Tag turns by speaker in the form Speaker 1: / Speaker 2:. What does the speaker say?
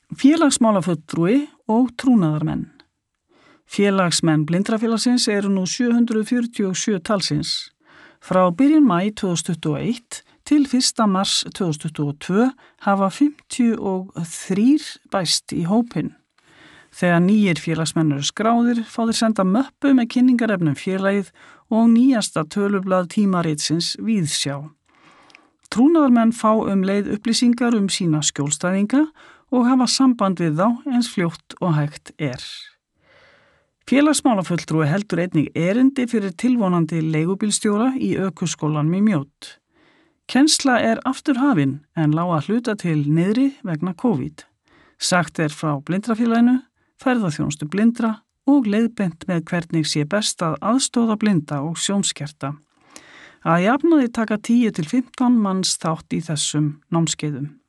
Speaker 1: Félagsmálafulltrúi og trúnaðarmenn. Félagsmenn Blindrafélagsins eru nú 747 talsins. Frá byrjun maí 2021 til 1. mars 2022 hafa 53 bæst í hópinn. Þegar nýjir félagsmenn eru skráðir fá þeir senda möppu með kynningarefnum félagið og nýjasta tölublað tímaritsins Víðsjá. Trúnaðarmenn fá leið upplýsingar sína skjólstæðinga og hafa samband við þá eins fljótt og hægt er. Félagsmálafulltrúi heldur einnig erindi fyrir tilvonandi leigubílstjóra í ökuskólanum í Mjódd. Kennsla er aftur hafin en lá að hluta til niðri vegna COVID. Sagt er frá Blindrafélaginu, ferðaþjónustu blindra og leiðbent með hvernig sé best að aðstoða blinda og sjónskerta. Að jafnaði taka 10 til 15 manns þátt í þessum námskeiðum.